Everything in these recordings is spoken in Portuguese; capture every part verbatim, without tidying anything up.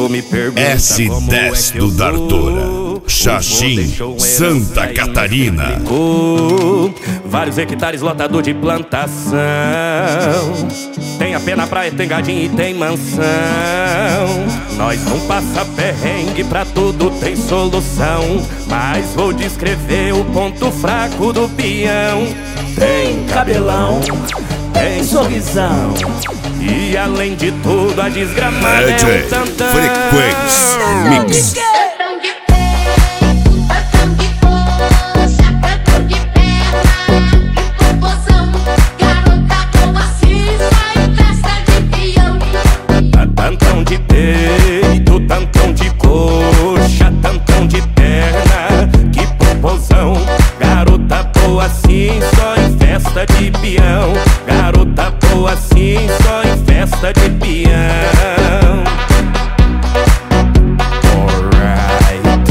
povo me pergunta S como dez é que eu do D'Artora, Xaxim, Santa Catarina. Vários hectares lotado de plantação. Tem a pena praia, tem gadinho e tem mansão. Nós não passa perrengue, pra tudo tem solução. Mas vou descrever o ponto fraco do peão. Tem cabelão, tem sorrisão, e além de tudo a desgramada é um tantão. Frequência Mix. Tantão de peito, tantão de coxa, tantão de perna, que popozão. Garota boa assim, só em festa de peão. Garota boa assim, só em festa de peão. Alright.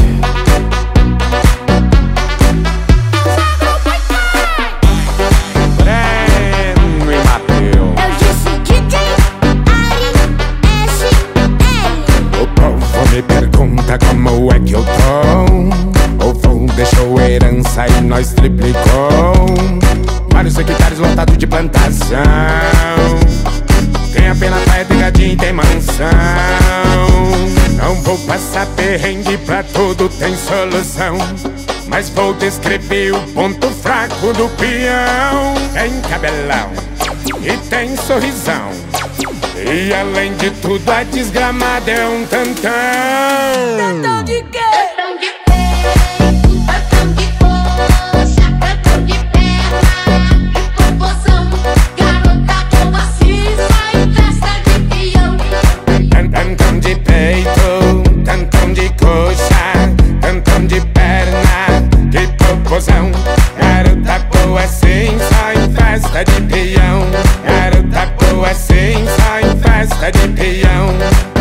Breno e Mateus. Eu disse D J Ari S L. O povo me pergunta como é que eu tô. O vô deixou herança e nós triplicou. Vários hectares lotados de plantação. Tem a pena praia, tem gadinho, tem mansão. Não vou passar perrengue, pra tudo tem solução. Mas vou descrever o ponto fraco do peão. Tem cabelão e tem sorrisão, e além de tudo a desgramada é um tantão. Tantão de quê? Tantão de peito, tantão de coxa, tantão de perna, que popozão. Garota boa assim, só em festa de peão. Tantão de peito, tantão de coxa, tantão de perna, que popozão. Garota boa assim, só em festa de peão. Garota boa assim, só em festa de peão.